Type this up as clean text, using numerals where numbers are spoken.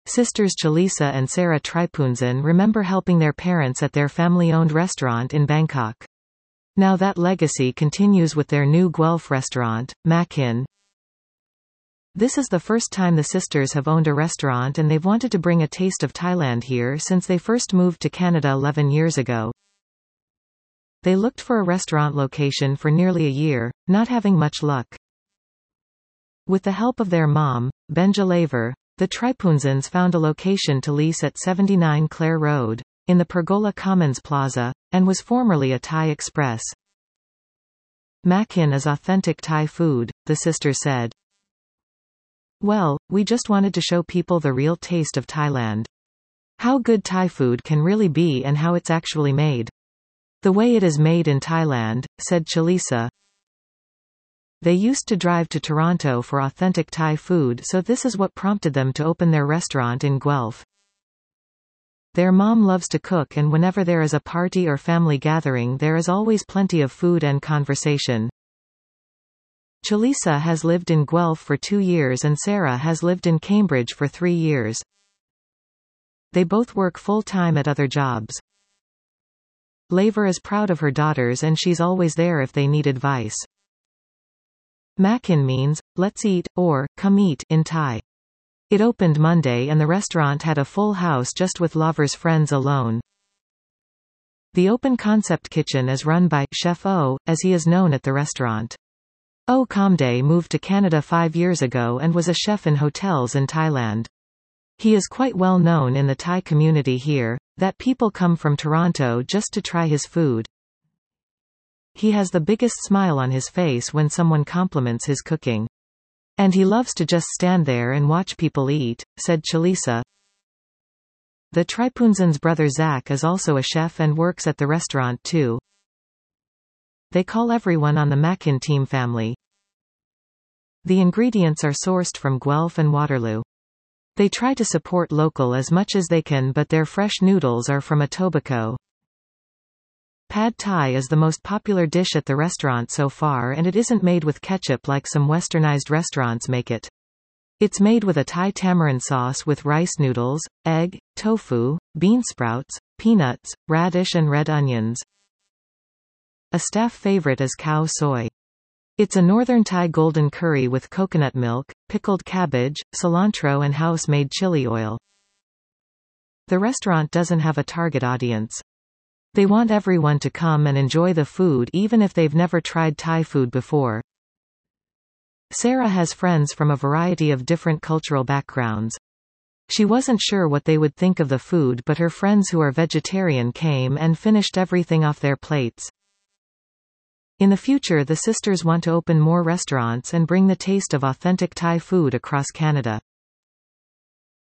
Sisters Chalisa and Sarah Tripunzan remember helping their parents at their family-owned restaurant in Bangkok. Now that legacy continues with their new Guelph restaurant, Mak Hin. This is the first time the sisters have owned a restaurant, and they've wanted to bring a taste of Thailand here since they first moved to Canada 11 years ago. They looked for a restaurant location for nearly a year, not having much luck. With the help of their mom, Benja Laver, the Tripunzans found a location to lease at 79 Clare Road, in the Pergola Commons Plaza, and was formerly a Thai Express. Mak Hin is authentic Thai food, the sisters said. Well, we just wanted to show people the real taste of Thailand. How good Thai food can really be and how it's actually made. The way it is made in Thailand, said Chalisa. They used to drive to Toronto for authentic Thai food, so this is what prompted them to open their restaurant in Guelph. Their mom loves to cook, and whenever there is a party or family gathering there is always plenty of food and conversation. Chalisa has lived in Guelph for 2 years and Sarah has lived in Cambridge for 3 years. They both work full-time at other jobs. Laver is proud of her daughters and she's always there if they need advice. Mak Hin means, let's eat, or, come eat, in Thai. It opened Monday and the restaurant had a full house just with Laver's friends alone. The open concept kitchen is run by Chef O, as he is known at the restaurant. O Kamde moved to Canada 5 years ago and was a chef in hotels in Thailand. He is quite well known in the Thai community here, that people come from Toronto just to try his food. He has the biggest smile on his face when someone compliments his cooking. And he loves to just stand there and watch people eat, said Chalisa. The Tripunzan's brother Zach is also a chef and works at the restaurant too. They call everyone on the Mak Hin team family. The ingredients are sourced from Guelph and Waterloo. They try to support local as much as they can, but their fresh noodles are from Etobicoke. Pad Thai is the most popular dish at the restaurant so far, and it isn't made with ketchup like some westernized restaurants make it. It's made with a Thai tamarind sauce with rice noodles, egg, tofu, bean sprouts, peanuts, radish and red onions. A staff favorite is khao soi. It's a northern Thai golden curry with coconut milk, pickled cabbage, cilantro and house-made chili oil. The restaurant doesn't have a target audience. They want everyone to come and enjoy the food even if they've never tried Thai food before. Sarah has friends from a variety of different cultural backgrounds. She wasn't sure what they would think of the food, but her friends who are vegetarian came and finished everything off their plates. In the future, the sisters want to open more restaurants and bring the taste of authentic Thai food across Canada.